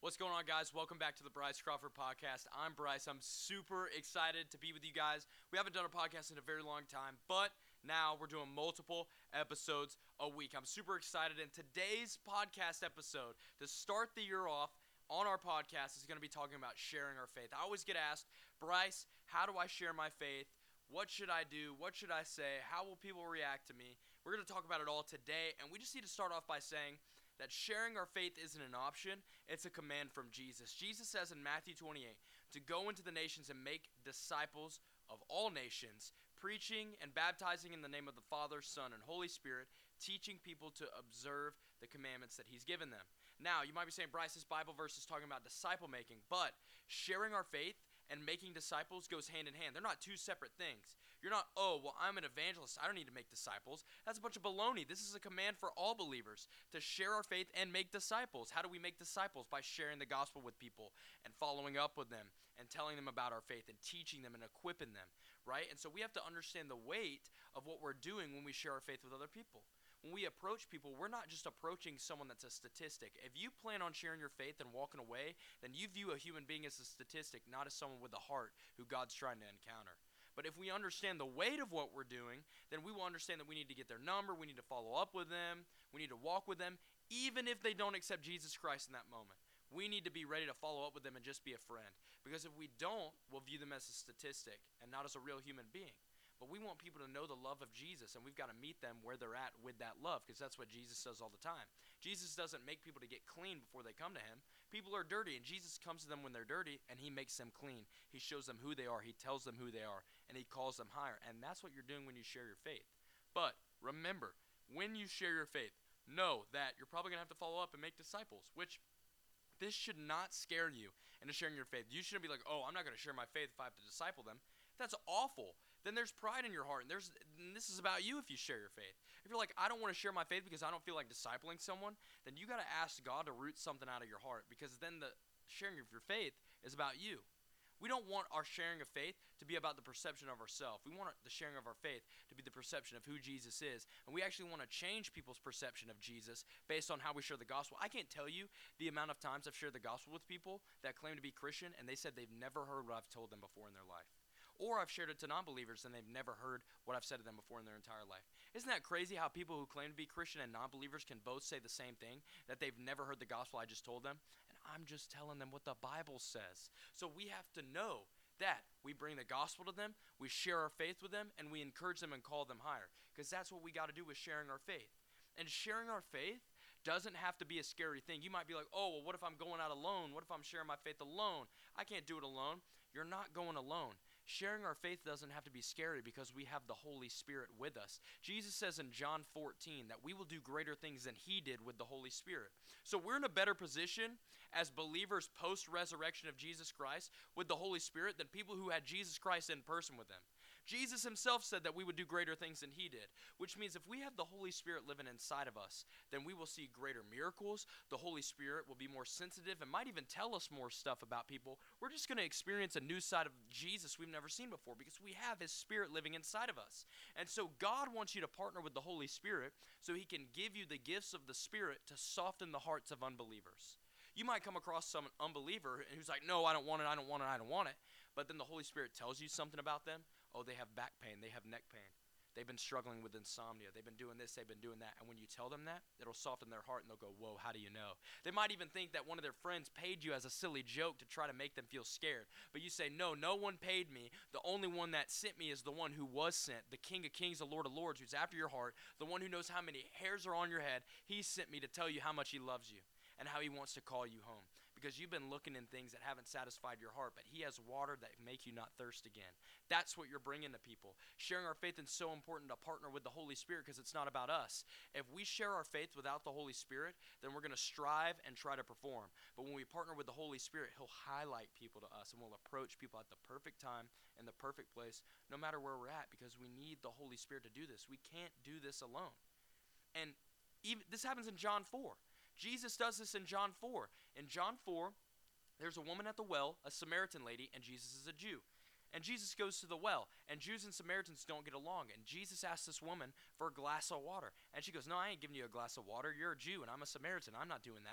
What's going on, guys? Welcome back to the Bryce Crawford Podcast. I'm Bryce. I'm super excited to be with you guys. We haven't done a podcast in a very long time, but now we're doing multiple episodes a week. I'm super excited, and today's podcast episode, to start the year off on our podcast, is going to be talking about sharing our faith. I always get asked, Bryce, how do I share my faith? What should I do? What should I say? How will people react to me? We're going to talk about it all today, and we just need to start off by saying that sharing our faith isn't an option, it's a command from Jesus. Jesus says in Matthew 28 to go into the nations and make disciples of all nations, preaching and baptizing in the name of the Father, Son, and Holy Spirit, teaching people to observe the commandments that he's given them. Now, you might be saying, Bryce, this Bible verse is talking about disciple making, but sharing our faith and making disciples goes hand in hand. They're not two separate things. You're not, oh, well, I'm an evangelist, I don't need to make disciples. That's a bunch of baloney. This is a command for all believers to share our faith and make disciples. How do we make disciples? By sharing the gospel with people and following up with them and telling them about our faith and teaching them and equipping them, right? And so we have to understand the weight of what we're doing when we share our faith with other people. When we approach people, we're not just approaching someone that's a statistic. If you plan on sharing your faith and walking away, then you view a human being as a statistic, not as someone with a heart who God's trying to encounter. But if we understand the weight of what we're doing, then we will understand that we need to get their number, we need to follow up with them, we need to walk with them, even if they don't accept Jesus Christ in that moment. We need to be ready to follow up with them and just be a friend. Because if we don't, we'll view them as a statistic and not as a real human being. But we want people to know the love of Jesus, and we've got to meet them where they're at with that love, because that's what Jesus does all the time. Jesus doesn't make people to get clean before they come to him. People are dirty, and Jesus comes to them when they're dirty, and he makes them clean. He shows them who they are. He tells them who they are, and he calls them higher. And that's what you're doing when you share your faith. But remember, when you share your faith, know that you're probably going to have to follow up and make disciples, which this should not scare you into sharing your faith. You shouldn't be like, oh, I'm not going to share my faith if I have to disciple them. That's awful. Then there's pride in your heart, and this is about you if you share your faith. If you're like, I don't want to share my faith because I don't feel like discipling someone, then you got to ask God to root something out of your heart, because then the sharing of your faith is about you. We don't want our sharing of faith to be about the perception of ourselves. We want the sharing of our faith to be the perception of who Jesus is. And we actually want to change people's perception of Jesus based on how we share the gospel. I can't tell you the amount of times I've shared the gospel with people that claim to be Christian, and they said they've never heard what I've told them before in their life. Or I've shared it to non-believers and they've never heard what I've said to them before in their entire life. Isn't that crazy how people who claim to be Christian and non-believers can both say the same thing, that they've never heard the gospel I just told them? And I'm just telling them what the Bible says. So we have to know that we bring the gospel to them, we share our faith with them, and we encourage them and call them higher. Because that's what we got to do with sharing our faith. And sharing our faith doesn't have to be a scary thing. You might be like, oh, well, what if I'm going out alone? What if I'm sharing my faith alone? I can't do it alone. You're not going alone. Sharing our faith doesn't have to be scary because we have the Holy Spirit with us. Jesus says in John 14 that we will do greater things than he did with the Holy Spirit. So we're in a better position as believers post-resurrection of Jesus Christ with the Holy Spirit than people who had Jesus Christ in person with them. Jesus himself said that we would do greater things than he did, which means if we have the Holy Spirit living inside of us, then we will see greater miracles. The Holy Spirit will be more sensitive and might even tell us more stuff about people. We're just going to experience a new side of Jesus we've never seen before because we have his Spirit living inside of us. And so God wants you to partner with the Holy Spirit so he can give you the gifts of the Spirit to soften the hearts of unbelievers. You might come across some unbeliever who's like, no, I don't want it, I don't want it, I don't want it. But then the Holy Spirit tells you something about them. Oh, they have back pain, they have neck pain. They've been struggling with insomnia. They've been doing this, they've been doing that. And when you tell them that, it'll soften their heart and they'll go, whoa, how do you know? They might even think that one of their friends paid you as a silly joke to try to make them feel scared. But you say, no, no one paid me. The only one that sent me is the one who was sent, the King of Kings, the Lord of Lords, who's after your heart, the one who knows how many hairs are on your head. He sent me to tell you how much he loves you and how he wants to call you home. Because you've been looking in things that haven't satisfied your heart, but he has water that make you not thirst again. That's what you're bringing to people. Sharing our faith is so important to partner with the Holy Spirit because it's not about us. If we share our faith without the Holy Spirit, then we're going to strive and try to perform. But when we partner with the Holy Spirit, he'll highlight people to us and we'll approach people at the perfect time and the perfect place, no matter where we're at, because we need the Holy Spirit to do this. We can't do this alone. And even this happens in John 4. Jesus does this in John 4. In John 4, there's a woman at the well, a Samaritan lady, and Jesus is a Jew. And Jesus goes to the well, and Jews and Samaritans don't get along. And Jesus asks this woman for a glass of water. And she goes, no, I ain't giving you a glass of water. You're a Jew, and I'm a Samaritan. I'm not doing that.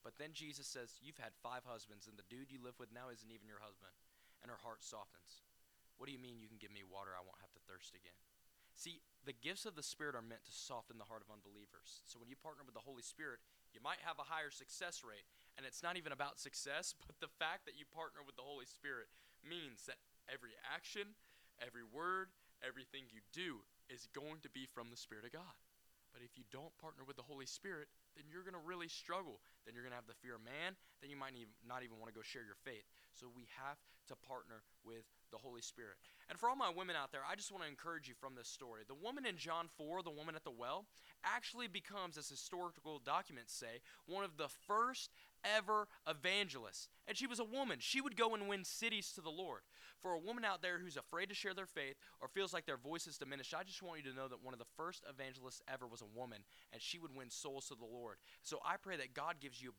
But then Jesus says, you've had 5 husbands, and the dude you live with now isn't even your husband. And her heart softens. What do you mean you can give me water? I won't have to thirst again. See, the gifts of the Spirit are meant to soften the heart of unbelievers. So when you partner with the Holy Spirit, you might have a higher success rate. And it's not even about success, but the fact that you partner with the Holy Spirit means that every action, every word, everything you do is going to be from the Spirit of God. But if you don't partner with the Holy Spirit, then you're going to really struggle. Then you're going to have the fear of man. Then you might not even want to go share your faith. So we have to partner with the Holy Spirit. And for all my women out there, I just want to encourage you from this story. The woman in John 4, the woman at the well, actually becomes, as historical documents say, one of the first ever evangelists. And she was a woman. She would go and win cities to the Lord. For a woman out there who's afraid to share their faith or feels like their voice is diminished, I just want you to know that one of the first evangelists ever was a woman, and she would win souls to the Lord. So I pray that God gives you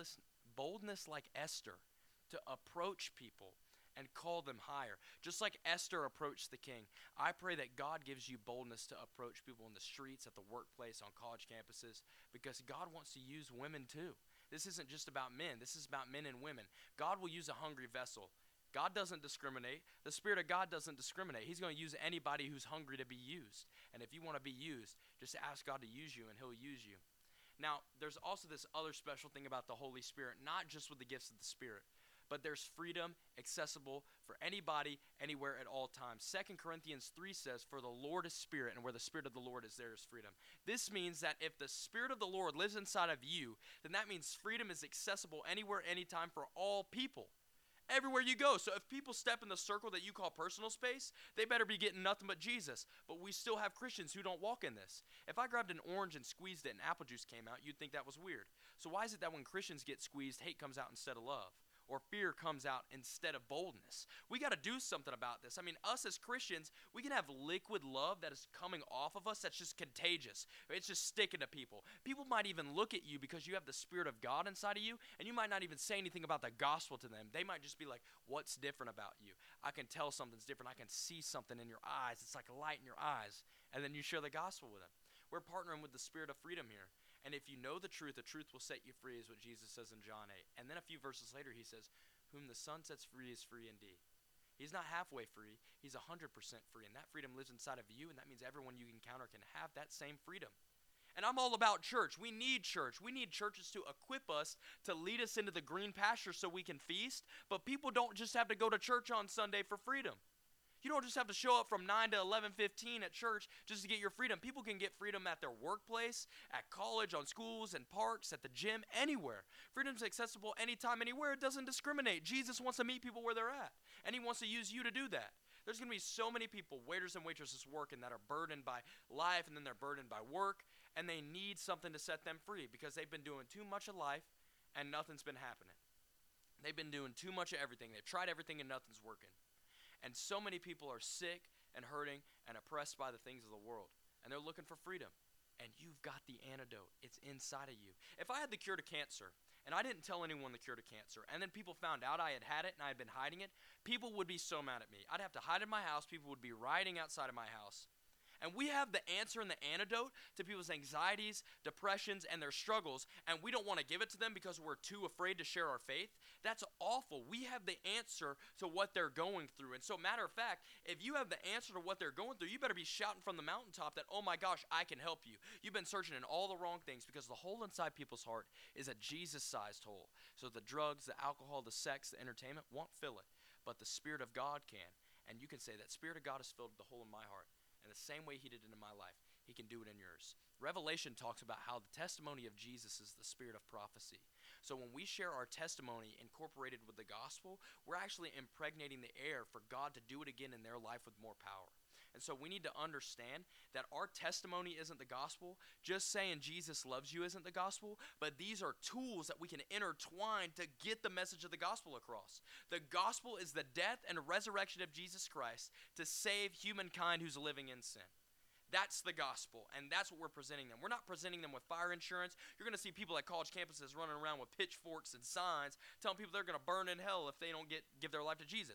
boldness like Esther to approach people and call them higher. Just like Esther approached the king, I pray that God gives you boldness to approach people in the streets, at the workplace, on college campuses, because God wants to use women too. This isn't just about men. This is about men and women. God will use a hungry vessel. God doesn't discriminate. The Spirit of God doesn't discriminate. He's going to use anybody who's hungry to be used. And if you want to be used, just ask God to use you, and He'll use you. Now, there's also this other special thing about the Holy Spirit, not just with the gifts of the Spirit, but there's freedom accessible for anybody, anywhere, at all times. 2 Corinthians 3 says, for the Lord is Spirit, and where the Spirit of the Lord is, there is freedom. This means that if the Spirit of the Lord lives inside of you, then that means freedom is accessible anywhere, anytime, for all people. Everywhere you go. So if people step in the circle that you call personal space, they better be getting nothing but Jesus. But we still have Christians who don't walk in this. If I grabbed an orange and squeezed it and apple juice came out, you'd think that was weird. So why is it that when Christians get squeezed, hate comes out instead of love? Or fear comes out instead of boldness? We got to do something about this. I mean, us as Christians, we can have liquid love that is coming off of us that's just contagious. It's just sticking to people. People might even look at you because you have the Spirit of God inside of you, and you might not even say anything about the gospel to them. They might just be like, what's different about you? I can tell something's different. I can see something in your eyes. It's like a light in your eyes. And then you share the gospel with them. We're partnering with the Spirit of freedom here. And if you know the truth will set you free, is what Jesus says in John 8. And then a few verses later, he says, whom the Son sets free is free indeed. He's not halfway free. He's 100% free. And that freedom lives inside of you, and that means everyone you encounter can have that same freedom. And I'm all about church. We need church. We need churches to equip us, to lead us into the green pasture so we can feast. But people don't just have to go to church on Sunday for freedom. You don't just have to show up from 9 to 11:15 at church just to get your freedom. People can get freedom at their workplace, at college, on schools and parks, at the gym, anywhere. Freedom's accessible anytime, anywhere. It doesn't discriminate. Jesus wants to meet people where they're at, and He wants to use you to do that. There's going to be so many people, waiters and waitresses working, that are burdened by life, and then they're burdened by work, and they need something to set them free because they've been doing too much of life and nothing's been happening. They've been doing too much of everything. They've tried everything and nothing's working. And so many people are sick and hurting and oppressed by the things of the world. And they're looking for freedom. And you've got the antidote. It's inside of you. If I had the cure to cancer, and I didn't tell anyone the cure to cancer, and then people found out I had it and I had been hiding it, people would be so mad at me. I'd have to hide in my house. People would be rioting outside of my house. And we have the answer and the antidote to people's anxieties, depressions, and their struggles, and we don't want to give it to them because we're too afraid to share our faith. That's awful. We have the answer to what they're going through. And so, matter of fact, if you have the answer to what they're going through, you better be shouting from the mountaintop that, oh my gosh, I can help you. You've been searching in all the wrong things because the hole inside people's heart is a Jesus-sized hole. So the drugs, the alcohol, the sex, the entertainment won't fill it, but the Spirit of God can. And you can say, that Spirit of God has filled the hole in my heart. And the same way He did it in my life, He can do it in yours. Revelation talks about how the testimony of Jesus is the spirit of prophecy. So when we share our testimony incorporated with the gospel, we're actually impregnating the air for God to do it again in their life with more power. And so we need to understand that our testimony isn't the gospel. Just saying Jesus loves you isn't the gospel, but these are tools that we can intertwine to get the message of the gospel across. The gospel is the death and resurrection of Jesus Christ to save humankind who's living in sin. That's the gospel, and that's what we're presenting them. We're not presenting them with fire insurance. You're going to see people at college campuses running around with pitchforks and signs telling people they're going to burn in hell if they don't give their life to Jesus.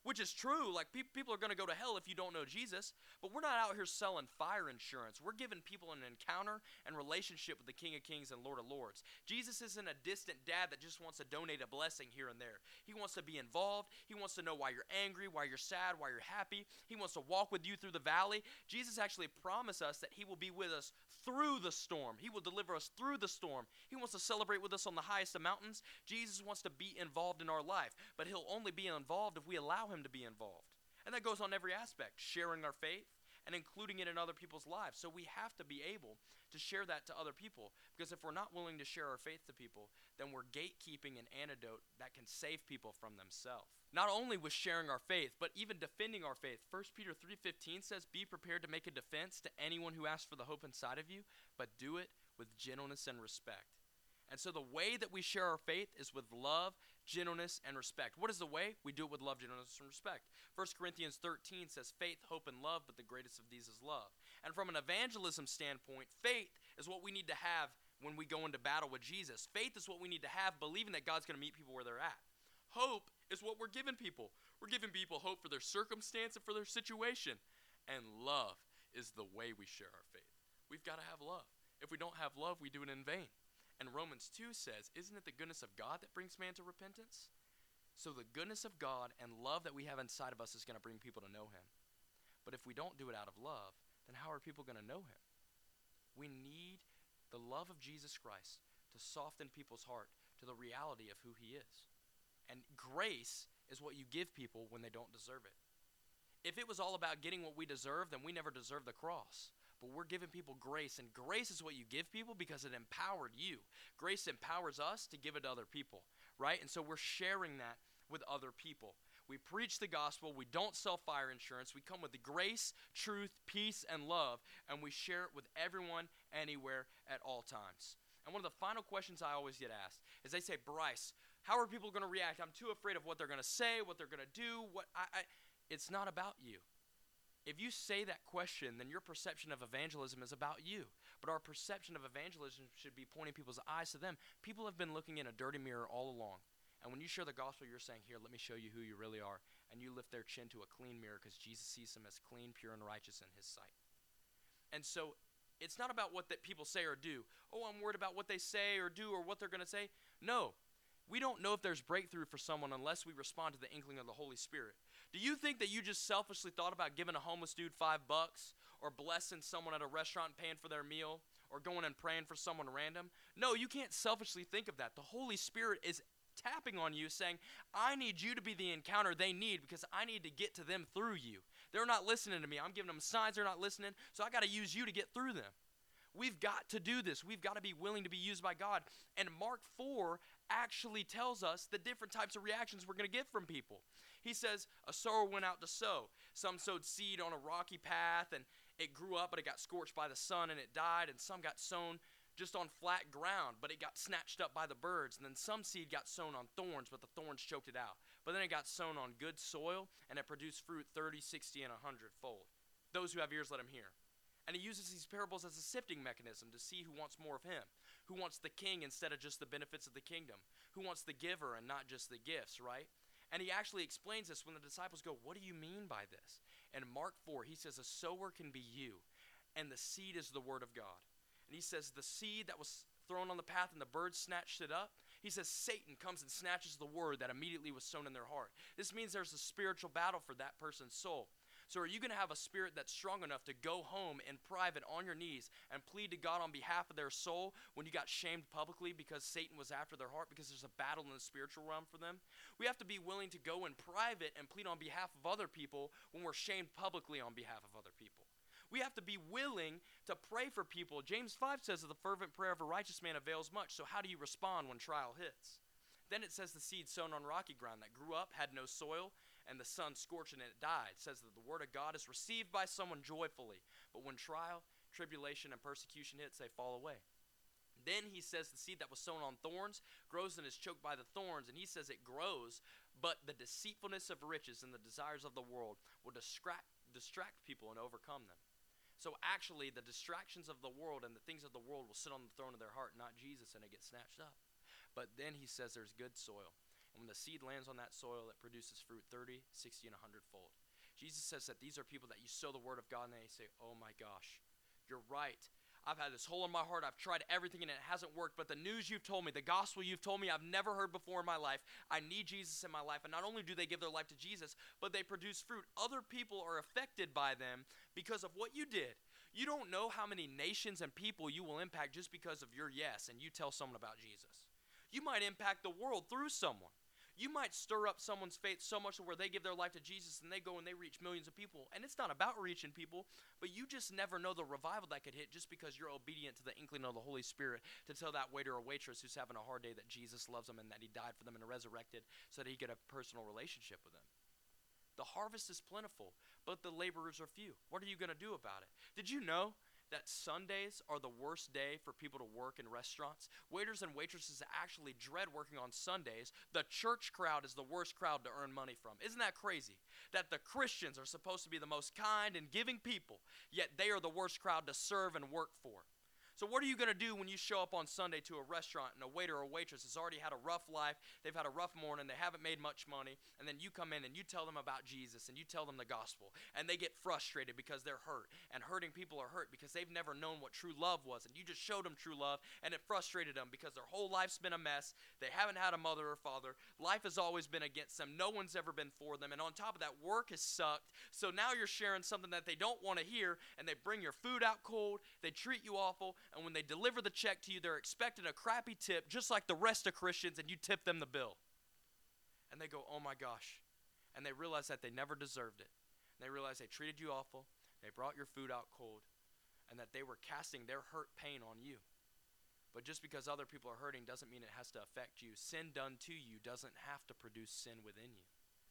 which is true. Like, people are going to go to hell if you don't know Jesus, but we're not out here selling fire insurance. We're giving people an encounter and relationship with the King of Kings and Lord of Lords. Jesus isn't a distant dad that just wants to donate a blessing here and there. He wants to be involved. He wants to know why you're angry, why you're sad, why you're happy. He wants to walk with you through the valley. Jesus actually promised us that he will be with us through the storm. He will deliver us through the storm. He wants to celebrate with us on the highest of mountains. Jesus wants to be involved in our life, but he'll only be involved if we allow him to be involved. And that goes on every aspect, sharing our faith and including it in other people's lives. So we have to be able to share that to other people, because if we're not willing to share our faith to people, then we're gatekeeping an antidote that can save people from themselves. Not only with sharing our faith, but even defending our faith. 1 Peter 3:15 says, "Be prepared to make a defense to anyone who asks for the hope inside of you, but do it with gentleness and respect." And so the way that we share our faith is with love, gentleness, and respect. What is the way? We do it with love, gentleness, and respect. 1 Corinthians 13 says, "Faith, hope, and love, but the greatest of these is love." And from an evangelism standpoint, faith is what we need to have when we go into battle with Jesus. Faith is what we need to have, believing that God's going to meet people where they're at. Hope is what we're giving people. We're giving people hope for their circumstance and for their situation. And love is the way we share our faith. We've got to have love. If we don't have love, we do it in vain. And Romans 2 says, "Isn't it the goodness of God that brings man to repentance?" So the goodness of God and love that we have inside of us is going to bring people to know him. But if we don't do it out of love, then how are people going to know him? We need the love of Jesus Christ to soften people's heart to the reality of who he is. And grace is what you give people when they don't deserve it. If it was all about getting what we deserve, then we never deserve the cross. But we're giving people grace, and grace is what you give people because it empowered you. Grace empowers us to give it to other people, right? And so we're sharing that with other people. We preach the gospel. We don't sell fire insurance. We come with the grace, truth, peace, and love, and we share it with everyone, anywhere, at all times. And one of the final questions I always get asked is they say, "Bryce, how are people going to react? I'm too afraid of what they're going to say, what they're going to do." It's not about you. If you say that question, then your perception of evangelism is about you. But our perception of evangelism should be pointing people's eyes to them. People have been looking in a dirty mirror all along. And when you share the gospel, you're saying, "Here, let me show you who you really are." And you lift their chin to a clean mirror because Jesus sees them as clean, pure, and righteous in his sight. And so it's not about what that people say or do. "Oh, I'm worried about what they say or do or what they're going to say." No. We don't know if there's breakthrough for someone unless we respond to the inkling of the Holy Spirit. Do you think that you just selfishly thought about giving a homeless dude $5 or blessing someone at a restaurant and paying for their meal or going and praying for someone random? No, you can't selfishly think of that. The Holy Spirit is tapping on you saying, "I need you to be the encounter they need because I need to get to them through you. They're not listening to me. I'm giving them signs they're not listening, so I got to use you to get through them." We've got to do this. We've got to be willing to be used by God. And Mark 4 actually tells us the different types of reactions we're going to get from people. He says, "A sower went out to sow. Some sowed seed on a rocky path, and it grew up, but it got scorched by the sun, and it died. And some got sown just on flat ground, but it got snatched up by the birds. And then some seed got sown on thorns, but the thorns choked it out. But then it got sown on good soil, and it produced fruit 30, 60, and 100-fold. Those who have ears, let them hear." And he uses these parables as a sifting mechanism to see who wants more of him, who wants the king instead of just the benefits of the kingdom, who wants the giver and not just the gifts, right? And he actually explains this when the disciples go, "What do you mean by this?" In Mark 4, he says, "A sower can be you, and the seed is the word of God." And he says, the seed that was thrown on the path and the birds snatched it up, he says Satan comes and snatches the word that immediately was sown in their heart. This means there's a spiritual battle for that person's soul. So are you going to have a spirit that's strong enough to go home in private on your knees and plead to God on behalf of their soul when you got shamed publicly because Satan was after their heart because there's a battle in the spiritual realm for them? We have to be willing to go in private and plead on behalf of other people when we're shamed publicly on behalf of other people. We have to be willing to pray for people. James 5 says that the fervent prayer of a righteous man avails much. So how do you respond when trial hits? Then it says the seed sown on rocky ground that grew up, had no soil, and the sun scorched and it died. It says that the word of God is received by someone joyfully, but when trial, tribulation, and persecution hits, they fall away. Then he says the seed that was sown on thorns grows and is choked by the thorns, and he says it grows, but the deceitfulness of riches and the desires of the world will distract people and overcome them. So actually, the distractions of the world and the things of the world will sit on the throne of their heart, not Jesus, and it gets snatched up. But then he says there's good soil. And when the seed lands on that soil, it produces fruit 30, 60, and 100-fold. Jesus says that these are people that you sow the word of God and they say, oh my gosh, you're right. I've had this hole in my heart. I've tried everything and it hasn't worked. But the news you've told me, the gospel you've told me, I've never heard before in my life. I need Jesus in my life. And not only do they give their life to Jesus, but they produce fruit. Other people are affected by them because of what you did. You don't know how many nations and people you will impact just because of your yes and you tell someone about Jesus. You might impact the world through someone. You might stir up someone's faith so much where they give their life to Jesus and they go and they reach millions of people. And it's not about reaching people, but you just never know the revival that could hit just because you're obedient to the inkling of the Holy Spirit to tell that waiter or waitress who's having a hard day that Jesus loves them and that he died for them and resurrected so that he could have a personal relationship with them. The harvest is plentiful, but the laborers are few. What are you going to do about it? Did you know that Sundays are the worst day for people to work in restaurants? Waiters and waitresses actually dread working on Sundays. The church crowd is the worst crowd to earn money from. Isn't that crazy? That the Christians are supposed to be the most kind and giving people, yet they are the worst crowd to serve and work for. So what are you going to do when you show up on Sunday to a restaurant and a waiter or waitress has already had a rough life, they've had a rough morning, they haven't made much money, and then you come in and you tell them about Jesus and you tell them the gospel, and they get frustrated because they're hurt, and hurting people are hurt because they've never known what true love was, and you just showed them true love, and it frustrated them because their whole life's been a mess, they haven't had a mother or father, life has always been against them, no one's ever been for them, and on top of that, work has sucked, so now you're sharing something that they don't want to hear, and they bring your food out cold, they treat you awful, and when they deliver the check to you, they're expecting a crappy tip just like the rest of Christians, and you tip them the bill. And they go, oh my gosh. And they realize that they never deserved it. And they realize they treated you awful, they brought your food out cold, and that they were casting their hurt pain on you. But just because other people are hurting doesn't mean it has to affect you. Sin done to you doesn't have to produce sin within you.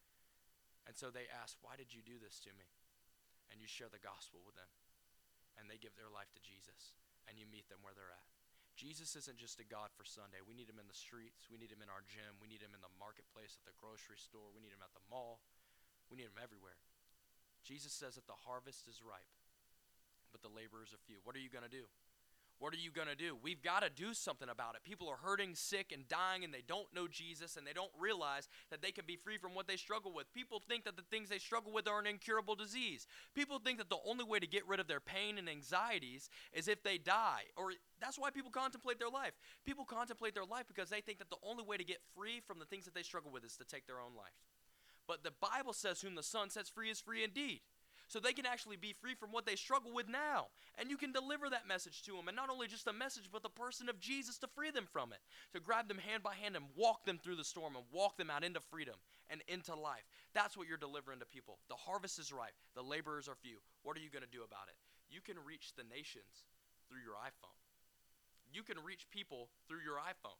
And so they ask, why did you do this to me? And you share the gospel with them. And they give their life to Jesus. And you meet them where they're at. Jesus isn't just a God for Sunday. We need him in the streets. We need him in our gym. We need him in the marketplace, at the grocery store. We need him at the mall. We need him everywhere. Jesus says that the harvest is ripe, but the laborers are few. What are you going to do? What are you going to do? We've got to do something about it. People are hurting, sick, and dying, and they don't know Jesus, and they don't realize that they can be free from what they struggle with. People think that the things they struggle with are an incurable disease. People think that the only way to get rid of their pain and anxieties is if they die, or that's why people contemplate their life. People contemplate their life because they think that the only way to get free from the things that they struggle with is to take their own life. But the Bible says whom the Son sets free is free indeed. So they can actually be free from what they struggle with now. And you can deliver that message to them. And not only just the message, but the person of Jesus to free them from it. To grab them hand by hand and walk them through the storm and walk them out into freedom and into life. That's what you're delivering to people. The harvest is ripe. The laborers are few. What are you going to do about it? You can reach the nations through your iPhone. You can reach people through your iPhone.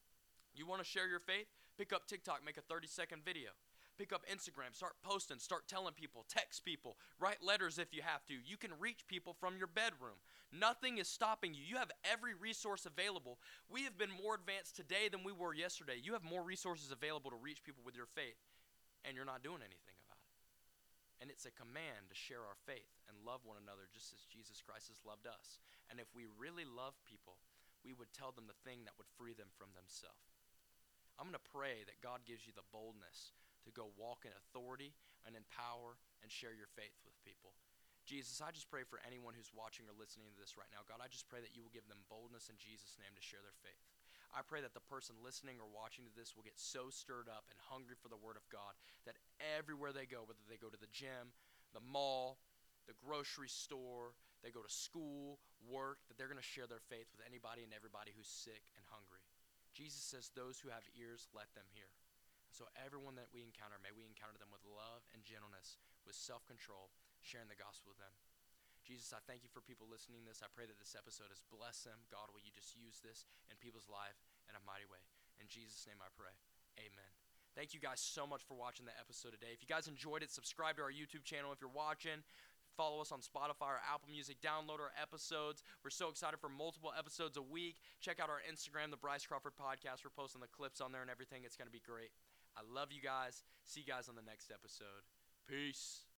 You want to share your faith? Pick up TikTok, make a 30-second video. Pick up Instagram, start posting, start telling people, text people, write letters if you have to. You can reach people from your bedroom. Nothing is stopping you. You have every resource available. We have been more advanced today than we were yesterday. You have more resources available to reach people with your faith, and you're not doing anything about it. And it's a command to share our faith and love one another just as Jesus Christ has loved us. And if we really love people, we would tell them the thing that would free them from themselves. I'm going to pray that God gives you the boldness to go walk in authority and in power and share your faith with people. Jesus, I just pray for anyone who's watching or listening to this right now. God, I just pray that you will give them boldness in Jesus' name to share their faith. I pray that the person listening or watching to this will get so stirred up and hungry for the word of God that everywhere they go, whether they go to the gym, the mall, the grocery store, they go to school, work, that they're going to share their faith with anybody and everybody who's sick and hungry. Jesus says, those who have ears, let them hear. So everyone that we encounter, may we encounter them with love and gentleness, with self-control, sharing the gospel with them. Jesus, I thank you for people listening to this. I pray that this episode has blessed them. God, will you just use this in people's life in a mighty way. In Jesus' name I pray. Amen. Thank you guys so much for watching the episode today. If you guys enjoyed it, subscribe to our YouTube channel if you're watching. Follow us on Spotify or Apple Music. Download our episodes. We're so excited for multiple episodes a week. Check out our Instagram, the Bryce Crawford Podcast. We're posting the clips on there and everything. It's going to be great. I love you guys. See you guys on the next episode. Peace.